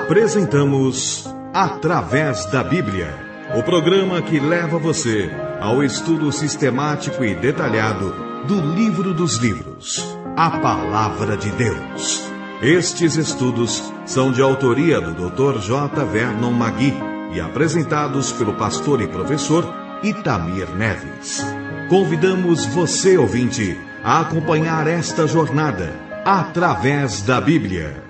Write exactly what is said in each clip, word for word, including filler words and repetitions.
Apresentamos Através da Bíblia, o programa que leva você ao estudo sistemático e detalhado do Livro dos Livros, a Palavra de Deus. Estes estudos são de autoria do doutor J. Vernon Magui e apresentados pelo pastor e professor Itamir Neves. Convidamos você, ouvinte, a acompanhar esta jornada através da Bíblia.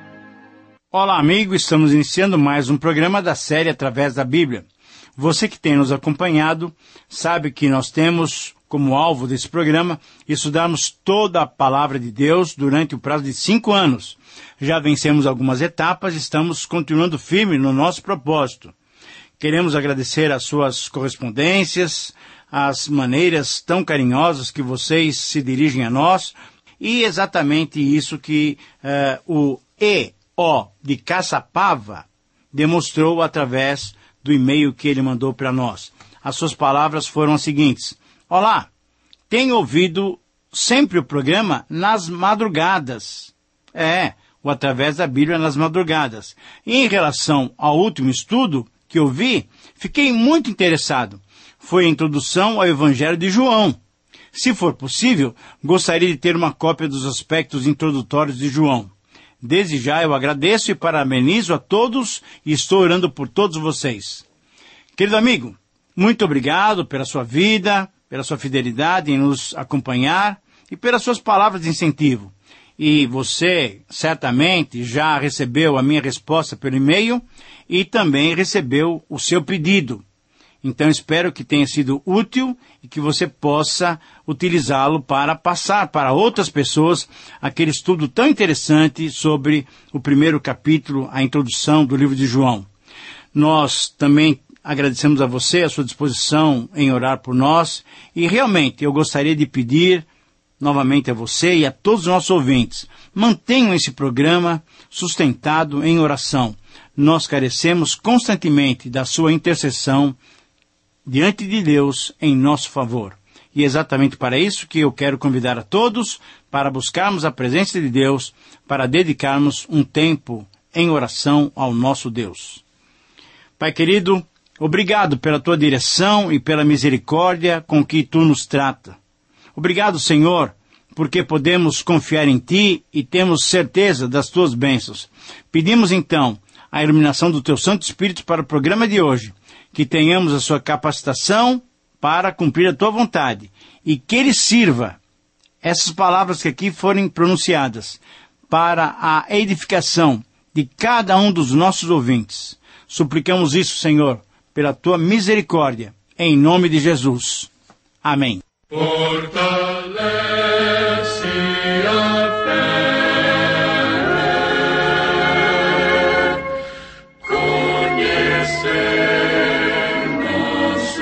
Olá, amigo, estamos iniciando mais um programa da série Através da Bíblia. Você que tem nos acompanhado sabe que nós temos como alvo desse programa estudarmos toda a Palavra de Deus durante o prazo de cinco anos. Já vencemos algumas etapas e estamos continuando firme no nosso propósito. Queremos agradecer as suas correspondências, as maneiras tão carinhosas que vocês se dirigem a nós, e exatamente isso que uh, o E O de Caçapava demonstrou através do e-mail que ele mandou para nós. As suas palavras foram as seguintes: Olá, tenho ouvido sempre o programa nas madrugadas. É, o Através da Bíblia nas madrugadas. E em relação ao último estudo que eu vi, fiquei muito interessado. Foi a introdução ao Evangelho de João. Se for possível, gostaria de ter uma cópia dos aspectos introdutórios de João. Desde já eu agradeço e parabenizo a todos e estou orando por todos vocês. Querido amigo, muito obrigado pela sua vida, pela sua fidelidade em nos acompanhar e pelas suas palavras de incentivo. E você certamente já recebeu a minha resposta pelo e-mail e também recebeu o seu pedido. Então espero que tenha sido útil e que você possa utilizá-lo para passar para outras pessoas aquele estudo tão interessante sobre o primeiro capítulo, a introdução do livro de João. Nós também agradecemos a você a sua disposição em orar por nós e realmente eu gostaria de pedir novamente a você e a todos os nossos ouvintes, mantenham esse programa sustentado em oração. Nós carecemos constantemente da sua intercessão diante de Deus em nosso favor. E é exatamente para isso que eu quero convidar a todos para buscarmos a presença de Deus, para dedicarmos um tempo em oração ao nosso Deus. Pai querido, obrigado pela tua direção e pela misericórdia com que tu nos trata. Obrigado, Senhor, porque podemos confiar em ti e temos certeza das tuas bênçãos. Pedimos então a iluminação do teu Santo Espírito para o programa de hoje, que tenhamos a sua capacitação para cumprir a tua vontade e que ele sirva, essas palavras que aqui forem pronunciadas, para a edificação de cada um dos nossos ouvintes. Suplicamos isso, Senhor, pela tua misericórdia, em nome de Jesus. Amém. Fortalece a fé, conhecer nosso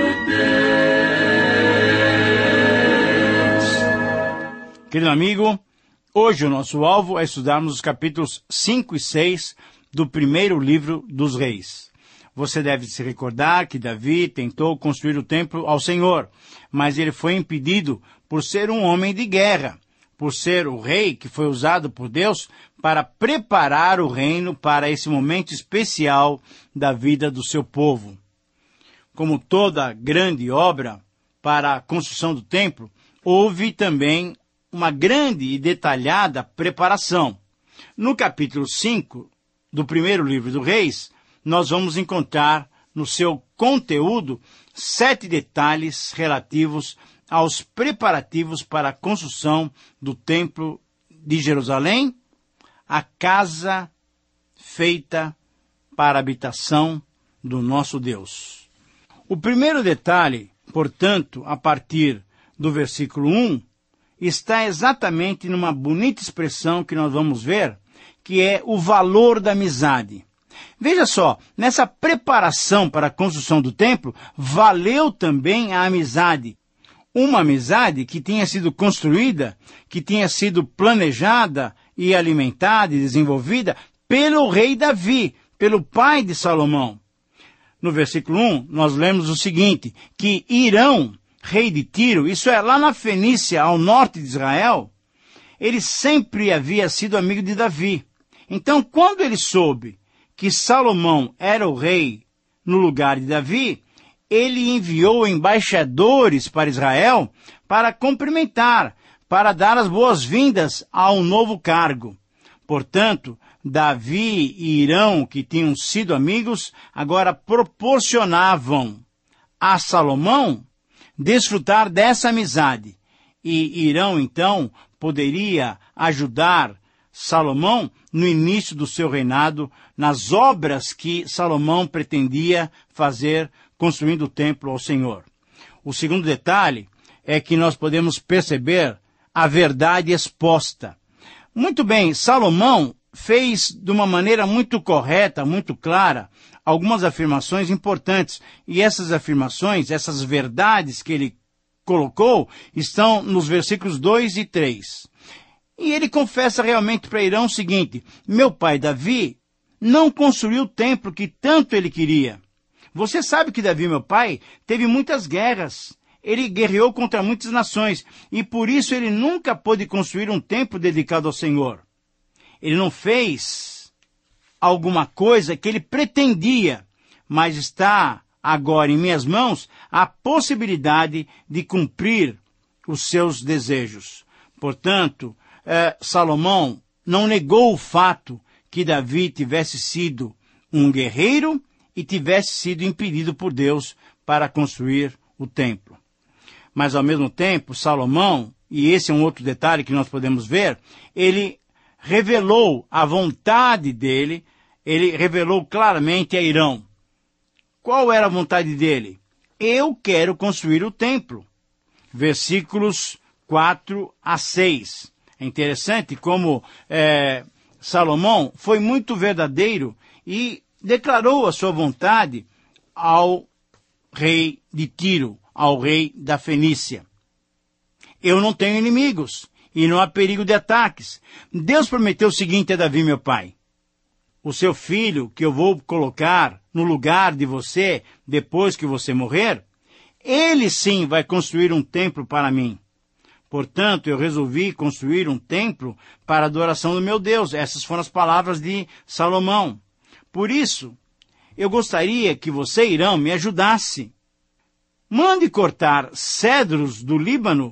Deus. Querido amigo, hoje o nosso alvo é estudarmos os capítulos cinco e seis do primeiro livro dos Reis. Você deve se recordar que Davi tentou construir o templo ao Senhor, mas ele foi impedido por ser um homem de guerra, por ser o rei que foi usado por Deus para preparar o reino para esse momento especial da vida do seu povo. Como toda grande obra para a construção do templo, houve também uma grande e detalhada preparação. No capítulo cinco do primeiro livro dos Reis, nós vamos encontrar no seu conteúdo sete detalhes relativos aos preparativos para a construção do templo de Jerusalém, a casa feita para a habitação do nosso Deus. O primeiro detalhe, portanto, a partir do versículo um, está exatamente numa bonita expressão que nós vamos ver, que é o valor da amizade. Veja só, nessa preparação para a construção do templo, valeu também a amizade. Uma amizade que tinha sido construída, que tinha sido planejada e alimentada e desenvolvida pelo rei Davi, pelo pai de Salomão. No versículo um, nós lemos o seguinte, que Irão, rei de Tiro, isso é, lá na Fenícia, ao norte de Israel, ele sempre havia sido amigo de Davi. Então, quando ele soube que Salomão era o rei no lugar de Davi, ele enviou embaixadores para Israel para cumprimentar, para dar as boas-vindas ao novo cargo. Portanto, Davi e Hirão, que tinham sido amigos, agora proporcionavam a Salomão desfrutar dessa amizade. E Hirão, então, poderia ajudar Salomão no início do seu reinado, nas obras que Salomão pretendia fazer, construindo o templo ao Senhor. O segundo detalhe é que nós podemos perceber a verdade exposta. Muito bem, Salomão fez de uma maneira muito correta, muito clara, algumas afirmações importantes. E essas afirmações, essas verdades que ele colocou, estão nos versículos dois e três. E ele confessa realmente para Hirão o seguinte: meu pai Davi não construiu o templo que tanto ele queria. Você sabe que Davi, meu pai, teve muitas guerras. Ele guerreou contra muitas nações e por isso ele nunca pôde construir um templo dedicado ao Senhor. Ele não fez alguma coisa que ele pretendia, mas está agora em minhas mãos a possibilidade de cumprir os seus desejos. Portanto, eh, Salomão não negou o fato que Davi tivesse sido um guerreiro e tivesse sido impedido por Deus para construir o templo. Mas, ao mesmo tempo, Salomão, e esse é um outro detalhe que nós podemos ver, ele revelou a vontade dele, ele revelou claramente a Hirão. Qual era a vontade dele? Eu quero construir o templo. Versículos quatro a seis. É interessante como é, Salomão foi muito verdadeiro e declarou a sua vontade ao rei de Tiro, ao rei da Fenícia. Eu não tenho inimigos e não há perigo de ataques. Deus prometeu o seguinte a Davi, meu pai: o seu filho, que eu vou colocar no lugar de você depois que você morrer, ele sim vai construir um templo para mim. Portanto, eu resolvi construir um templo para a adoração do meu Deus. Essas foram as palavras de Salomão. Por isso, eu gostaria que você, Hirão, me ajudasse. Mande cortar cedros do Líbano,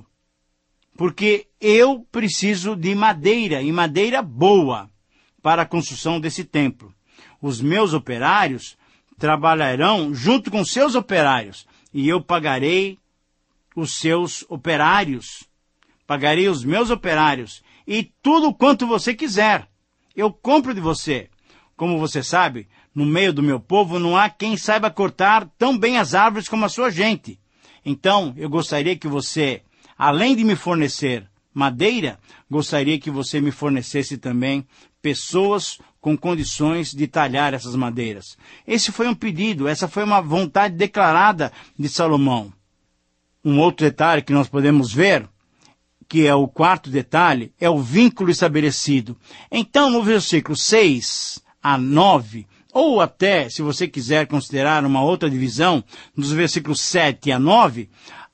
porque eu preciso de madeira, e madeira boa, para a construção desse templo. Os meus operários trabalharão junto com seus operários, e eu pagarei os seus operários. Pagarei os meus operários, e tudo quanto você quiser. Eu compro de você. Como você sabe, no meio do meu povo não há quem saiba cortar tão bem as árvores como a sua gente. Então, eu gostaria que você, além de me fornecer madeira, gostaria que você me fornecesse também pessoas com condições de talhar essas madeiras. Esse foi um pedido, essa foi uma vontade declarada de Salomão. Um outro detalhe que nós podemos ver, que é o quarto detalhe, é o vínculo estabelecido. Então, no versículo seis a nove, ou até, se você quiser considerar uma outra divisão, nos versículos sete a nove,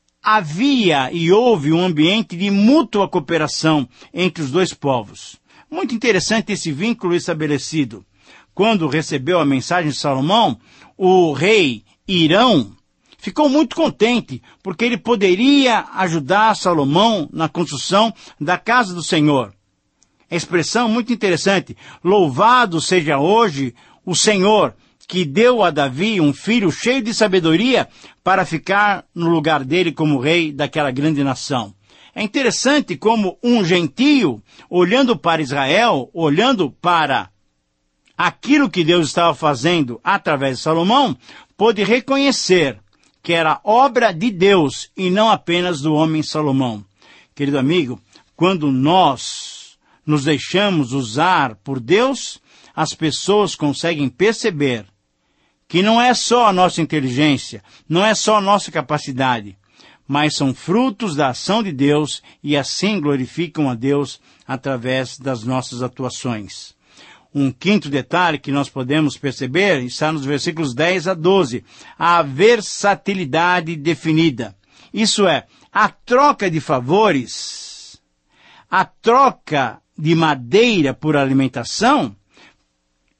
havia e houve um ambiente de mútua cooperação entre os dois povos. Muito interessante esse vínculo estabelecido. Quando recebeu a mensagem de Salomão, o rei Hirão ficou muito contente, porque ele poderia ajudar Salomão na construção da casa do Senhor. A expressão muito interessante: louvado seja hoje o Senhor, que deu a Davi um filho cheio de sabedoria para ficar no lugar dele como rei daquela grande nação. É interessante como um gentio, olhando para Israel, olhando para aquilo que Deus estava fazendo através de Salomão, pôde reconhecer que era obra de Deus e não apenas do homem Salomão. Querido amigo, quando nós nos deixamos usar por Deus, as pessoas conseguem perceber que não é só a nossa inteligência, não é só a nossa capacidade, mas são frutos da ação de Deus e assim glorificam a Deus através das nossas atuações. Um quinto detalhe que nós podemos perceber está nos versículos dez a doze, a versatilidade definida. Isso é, a troca de favores, a troca de madeira por alimentação,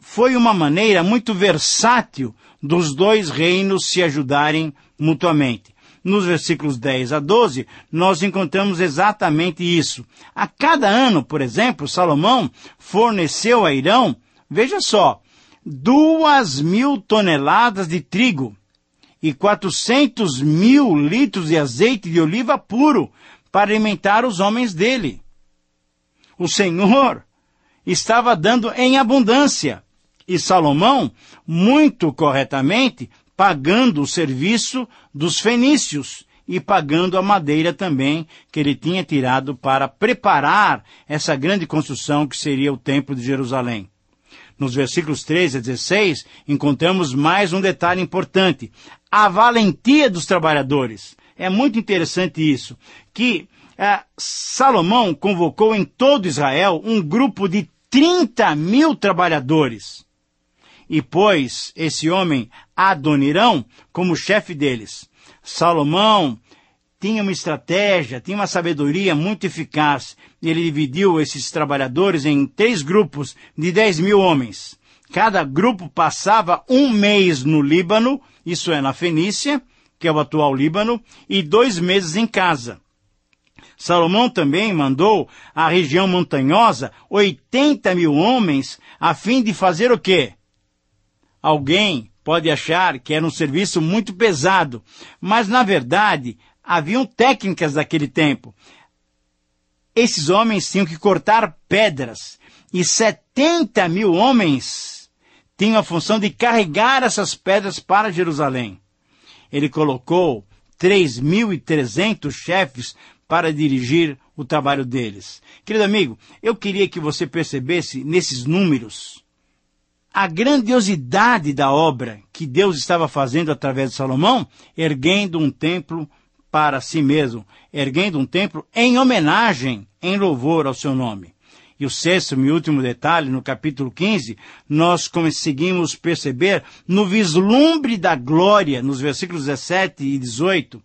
foi uma maneira muito versátil dos dois reinos se ajudarem mutuamente. Nos versículos dez a doze, nós encontramos exatamente isso. A cada ano, por exemplo, Salomão forneceu a Irão, veja só, duas mil toneladas de trigo e quatrocentos mil litros de azeite de oliva puro para alimentar os homens dele. O Senhor estava dando em abundância e Salomão, muito corretamente, pagando o serviço dos fenícios e pagando a madeira também que ele tinha tirado para preparar essa grande construção que seria o Templo de Jerusalém. Nos versículos treze a dezesseis, encontramos mais um detalhe importante, a valentia dos trabalhadores. É muito interessante isso, que eh, Salomão convocou em todo Israel um grupo de trinta mil trabalhadores. E pôs esse homem Adonirão como chefe deles. Salomão tinha uma estratégia, tinha uma sabedoria muito eficaz. Ele dividiu esses trabalhadores em três grupos de dez mil homens. Cada grupo passava um mês no Líbano, isso é, na Fenícia, que é o atual Líbano, e dois meses em casa. Salomão também mandou à região montanhosa oitenta mil homens a fim de fazer o quê? Alguém pode achar que era um serviço muito pesado, mas na verdade haviam técnicas daquele tempo. Esses homens tinham que cortar pedras e setenta mil homens tinham a função de carregar essas pedras para Jerusalém. Ele colocou três mil e trezentos chefes para dirigir o trabalho deles. Querido amigo, eu queria que você percebesse nesses números a grandiosidade da obra que Deus estava fazendo através de Salomão, erguendo um templo para si mesmo, erguendo um templo em homenagem, em louvor ao seu nome. E o sexto e último detalhe, no capítulo quinze, nós conseguimos perceber no vislumbre da glória, nos versículos dezessete e dezoito,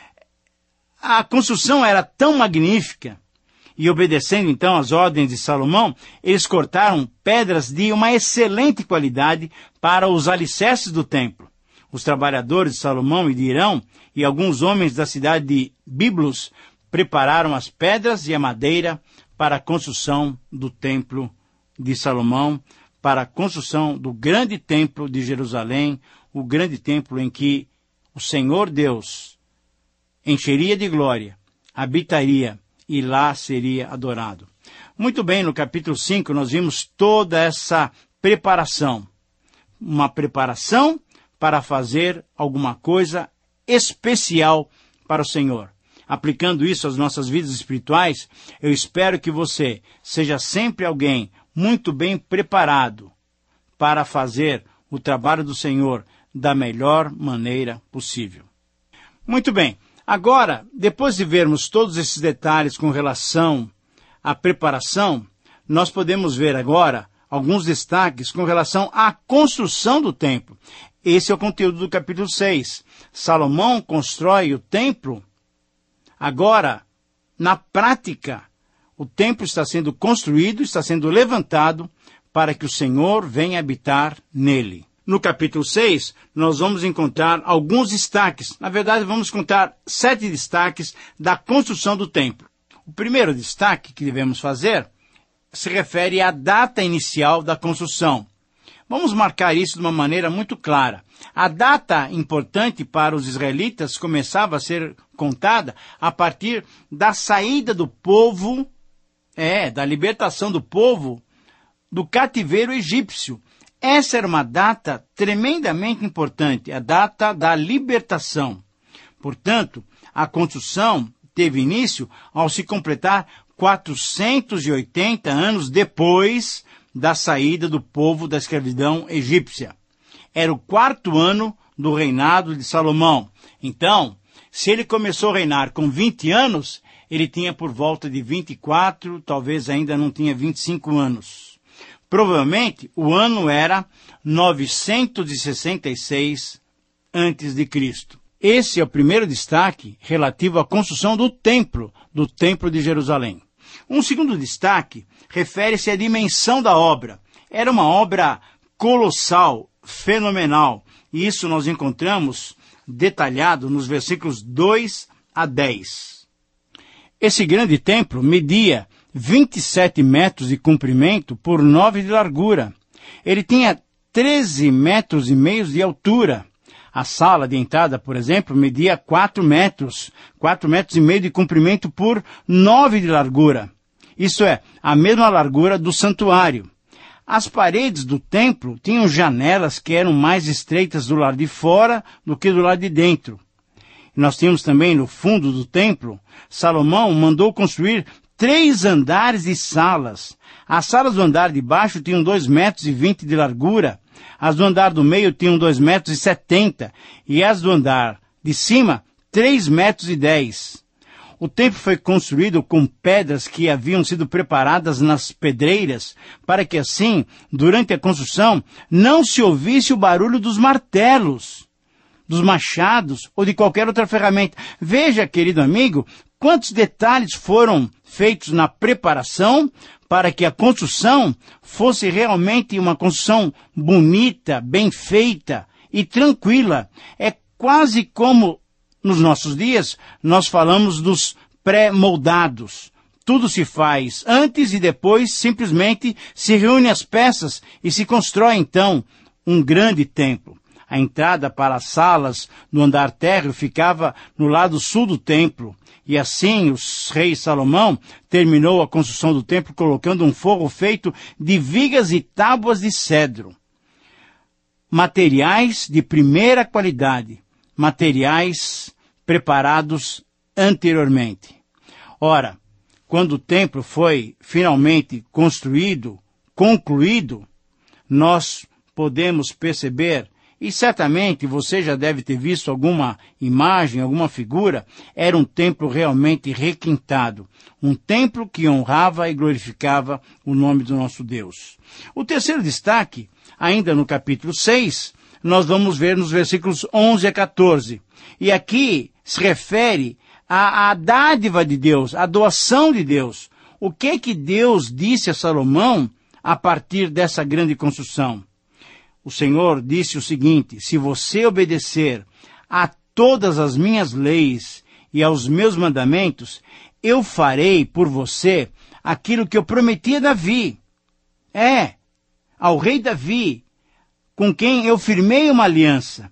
a construção era tão magnífica, e obedecendo então às ordens de Salomão, eles cortaram pedras de uma excelente qualidade para os alicerces do templo. Os trabalhadores de Salomão e de Irão e alguns homens da cidade de Biblos prepararam as pedras e a madeira para a construção do templo de Salomão, para a construção do grande templo de Jerusalém, o grande templo em que o Senhor Deus encheria de glória, habitaria e lá seria adorado. Muito bem, no capítulo cinco nós vimos toda essa preparação. Uma preparação para fazer alguma coisa especial para o Senhor. Aplicando isso às nossas vidas espirituais, eu espero que você seja sempre alguém muito bem preparado para fazer o trabalho do Senhor da melhor maneira possível. Muito bem. Agora, depois de vermos todos esses detalhes com relação à preparação, nós podemos ver agora alguns destaques com relação à construção do templo. Esse é o conteúdo do capítulo seis. Salomão constrói o templo. Agora, na prática, o templo está sendo construído, está sendo levantado para que o Senhor venha habitar nele. No capítulo seis, nós vamos encontrar alguns destaques. Na verdade, vamos contar sete destaques da construção do templo. O primeiro destaque que devemos fazer se refere à data inicial da construção. Vamos marcar isso de uma maneira muito clara. A data importante para os israelitas começava a ser contada a partir da saída do povo, é, da libertação do povo do cativeiro egípcio. Essa era uma data tremendamente importante, a data da libertação. Portanto, a construção teve início ao se completar quatrocentos e oitenta anos depois da saída do povo da escravidão egípcia. Era o quarto ano do reinado de Salomão. Então, se ele começou a reinar com vinte anos, ele tinha por volta de vinte e quatro, talvez ainda não tinha vinte e cinco anos. Provavelmente, o ano era novecentos e sessenta e seis antes de Cristo. Esse é o primeiro destaque relativo à construção do templo, do templo de Jerusalém. Um segundo destaque refere-se à dimensão da obra. Era uma obra colossal, fenomenal. E isso nós encontramos detalhado nos versículos dois a dez. Esse grande templo media vinte e sete metros de comprimento por nove de largura. Ele tinha treze metros e meio de altura. A sala de entrada, por exemplo, media quatro metros, quatro metros e meio de comprimento por nove de largura. Isso é, a mesma largura do santuário. As paredes do templo tinham janelas que eram mais estreitas do lado de fora do que do lado de dentro. Nós tínhamos também no fundo do templo, Salomão mandou construir três andares de salas. As salas do andar de baixo tinham dois metros e vinte de largura, as do andar do meio tinham dois metros e setenta, e as do andar de cima, três metros e dez. O templo foi construído com pedras que haviam sido preparadas nas pedreiras, para que assim, durante a construção, não se ouvisse o barulho dos martelos, dos machados ou de qualquer outra ferramenta. Veja, querido amigo, quantos detalhes foram feitos na preparação para que a construção fosse realmente uma construção bonita, bem feita e tranquila. É quase como nos nossos dias nós falamos dos pré-moldados. Tudo se faz antes e depois simplesmente se reúne as peças e se constrói então um grande templo. A entrada para as salas no andar térreo ficava no lado sul do templo. E assim o rei Salomão terminou a construção do templo colocando um forro feito de vigas e tábuas de cedro. Materiais de primeira qualidade, materiais preparados anteriormente. Ora, quando o templo foi finalmente construído, concluído, nós podemos perceber, e certamente você já deve ter visto alguma imagem, alguma figura, era um templo realmente requintado. Um templo que honrava e glorificava o nome do nosso Deus. O terceiro destaque, ainda no capítulo seis, nós vamos ver nos versículos onze a quatorze. E aqui se refere à, à dádiva de Deus, à doação de Deus. O que que Deus disse a Salomão a partir dessa grande construção? O Senhor disse o seguinte: se você obedecer a todas as minhas leis e aos meus mandamentos, eu farei por você aquilo que eu prometi a Davi. É, ao rei Davi, com quem eu firmei uma aliança.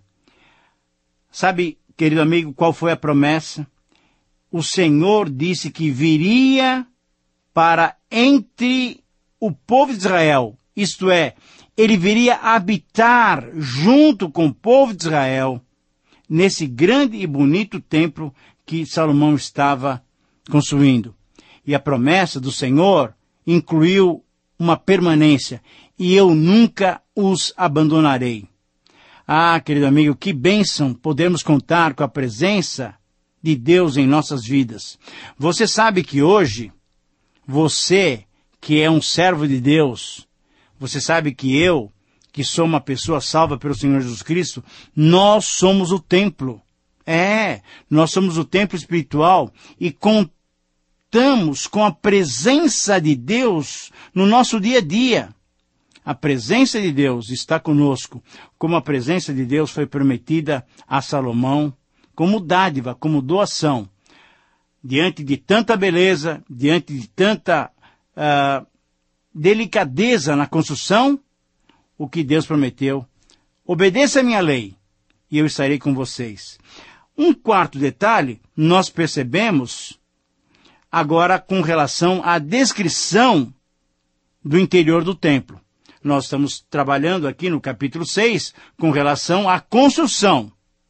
Sabe, querido amigo, qual foi a promessa? O Senhor disse que viria para entre o povo de Israel, isto é, ele viria habitar junto com o povo de Israel nesse grande e bonito templo que Salomão estava construindo. E a promessa do Senhor incluiu uma permanência. E eu nunca os abandonarei. Ah, querido amigo, que bênção podermos contar com a presença de Deus em nossas vidas. Você sabe que hoje, você que é um servo de Deus, você sabe que eu, que sou uma pessoa salva pelo Senhor Jesus Cristo, nós somos o templo. É, nós somos o templo espiritual e contamos com a presença de Deus no nosso dia a dia. A presença de Deus está conosco, como a presença de Deus foi prometida a Salomão, como dádiva, como doação. Diante de tanta beleza, diante de tanta uh, delicadeza na construção, o que Deus prometeu: obedeça a minha lei e eu estarei com vocês. Um quarto detalhe nós percebemos agora com relação à descrição do interior do templo. Nós estamos trabalhando aqui no capítulo seis com relação à construção.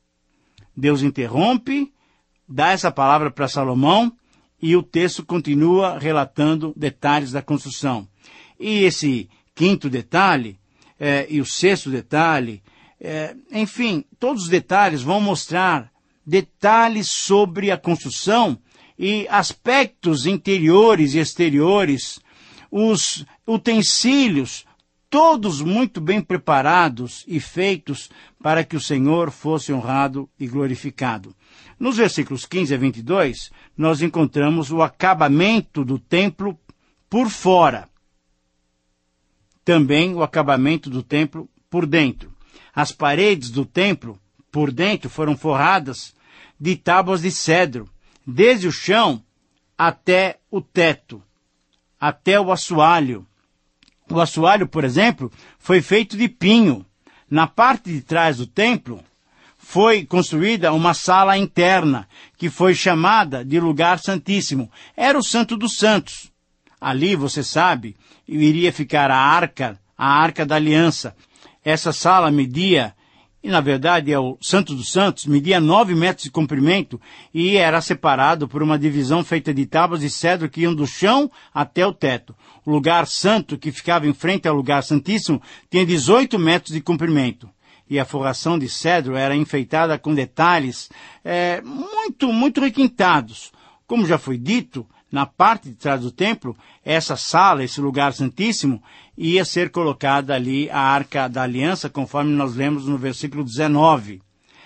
Deus interrompe, dá essa palavra para Salomão e o texto continua relatando detalhes da construção. E esse quinto detalhe é, e o sexto detalhe, é, enfim, todos os detalhes vão mostrar detalhes sobre a construção e aspectos interiores e exteriores, os utensílios, todos muito bem preparados e feitos para que o Senhor fosse honrado e glorificado. Nos versículos quinze a vinte e dois, nós encontramos o acabamento do templo por fora. também o acabamento do templo por dentro. As paredes do templo por dentro foram forradas de tábuas de cedro, desde o chão até o teto, até o assoalho. O assoalho, por exemplo, foi feito de pinho. Na parte de trás do templo foi construída uma sala interna, que foi chamada de Lugar Santíssimo. Era o Santo dos Santos. Ali, você sabe, iria ficar a arca, a arca da aliança. Essa sala media, e na verdade é o Santo dos Santos, media nove metros de comprimento e era separado por uma divisão feita de tábuas de cedro que iam do chão até o teto. O lugar santo, que ficava em frente ao lugar santíssimo, tinha dezoito metros de comprimento. E a forração de cedro era enfeitada com detalhes é, muito, muito requintados. Como já foi dito, na parte de trás do templo, essa sala, esse lugar santíssimo, ia ser colocada ali a Arca da Aliança, conforme nós lemos no versículo dezenove.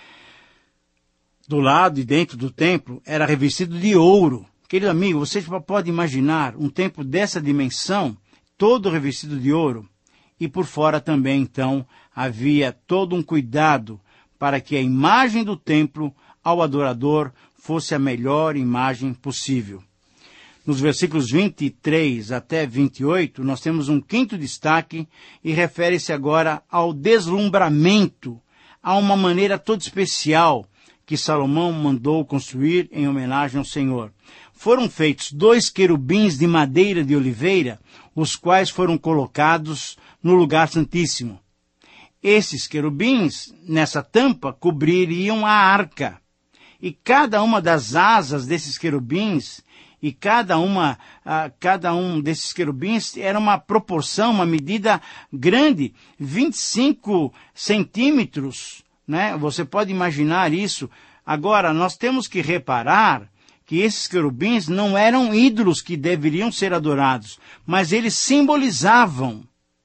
Do lado e dentro do templo era revestido de ouro. Querido amigo, você pode imaginar um templo dessa dimensão, todo revestido de ouro? E por fora também, então, havia todo um cuidado para que a imagem do templo ao adorador fosse a melhor imagem possível. Nos versículos vinte e três até vinte e oito, nós temos um quinto destaque e refere-se agora ao deslumbramento, a uma maneira toda especial que Salomão mandou construir em homenagem ao Senhor. Foram feitos dois querubins de madeira de oliveira, os quais foram colocados no lugar santíssimo. Esses querubins, nessa tampa, cobririam a arca. E cada uma das asas desses querubins, e cada, uma, uh, cada um desses querubins era uma proporção, uma medida grande, vinte e cinco centímetros, né? Você pode imaginar isso. Agora, nós temos que reparar que esses querubins não eram ídolos que deveriam ser adorados, mas eles simbolizavam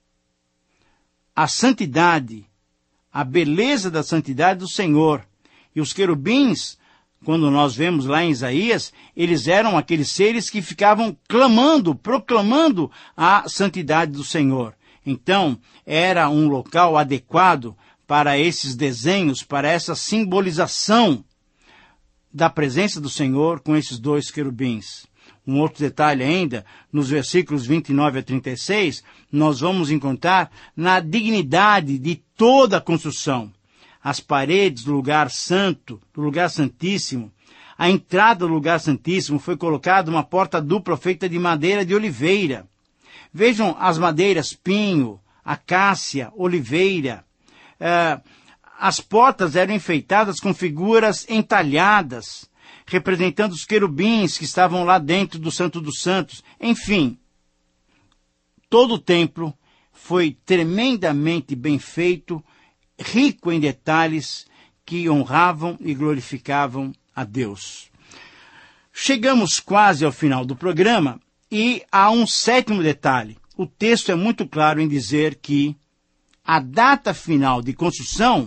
a santidade, a beleza da santidade do Senhor. E os querubins, quando nós vemos lá em Isaías, eles eram aqueles seres que ficavam clamando, proclamando a santidade do Senhor. Então, era um local adequado para esses desenhos, para essa simbolização da presença do Senhor com esses dois querubins. Um outro detalhe ainda, nos versículos vinte e nove a trinta e seis, nós vamos encontrar na dignidade de toda a construção. As paredes do lugar santo, do lugar santíssimo, a entrada do lugar santíssimo foi colocada uma porta dupla feita de madeira de oliveira. Vejam as madeiras pinho, acácia, oliveira. Uh, as portas eram enfeitadas com figuras entalhadas, representando os querubins que estavam lá dentro do Santo dos Santos. Enfim, todo o templo foi tremendamente bem feito, rico em detalhes que honravam e glorificavam a Deus. Chegamos quase ao final do programa e há um sétimo detalhe. O texto é muito claro em dizer que a data final de construção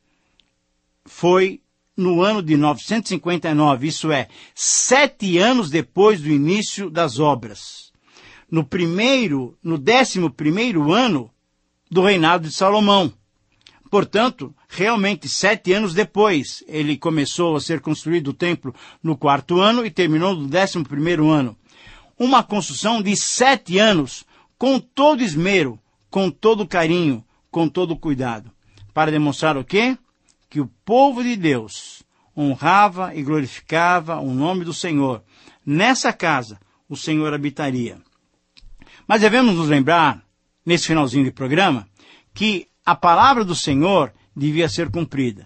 foi no ano de novecentos e cinquenta e nove, isso é, sete anos depois do início das obras. No primeiro, no décimo primeiro ano do reinado de Salomão. Portanto, realmente, sete anos depois, ele começou a ser construído o templo no quarto ano e terminou no décimo primeiro ano. Uma construção de sete anos, com todo esmero, com todo carinho, com todo cuidado. Para demonstrar o quê? Que o povo de Deus honrava e glorificava o nome do Senhor. Nessa casa, o Senhor habitaria. Mas devemos nos lembrar, nesse finalzinho de programa, que a palavra do Senhor devia ser cumprida.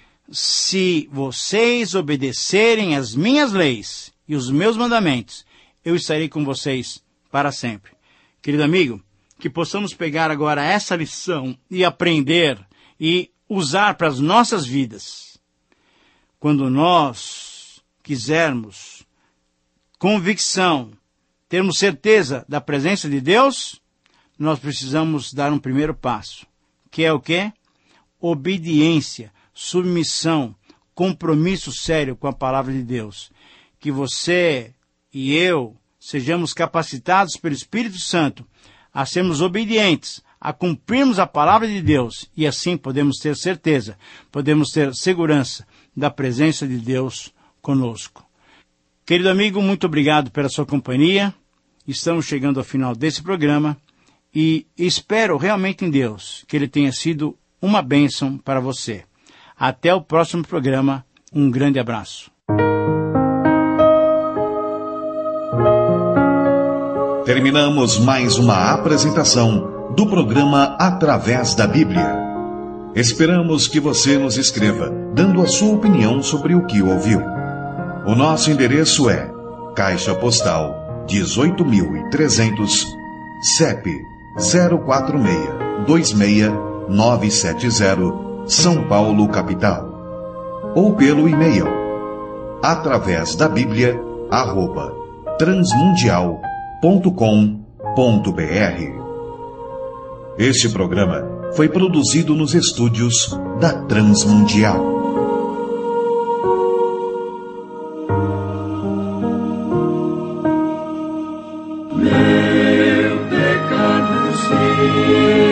Se vocês obedecerem às minhas leis e os meus mandamentos, eu estarei com vocês para sempre. Querido amigo, que possamos pegar agora essa lição e aprender e usar para as nossas vidas. Quando nós quisermos convicção, termos certeza da presença de Deus, nós precisamos dar um primeiro passo, que é o quê? Obediência, submissão, compromisso sério com a palavra de Deus. Que você e eu sejamos capacitados pelo Espírito Santo a sermos obedientes a cumprirmos a palavra de Deus, e assim podemos ter certeza, podemos ter segurança da presença de Deus conosco. Querido amigo, muito obrigado pela sua companhia. Estamos chegando ao final desse programa e espero realmente em Deus que ele tenha sido uma bênção para você. Até o próximo programa. Um grande abraço. Terminamos mais uma apresentação do programa Através da Bíblia. Esperamos que você nos escreva, dando a sua opinião sobre o que ouviu. O nosso endereço é Caixa Postal dezoito mil e trezentos, C E P zero quatro seis dois seis nove sete zero, São Paulo, capital. Ou pelo e-mail através da Bíblia arroba transmundial ponto com ponto br. Este programa foi produzido nos estúdios da Transmundial. Meu pecado sei.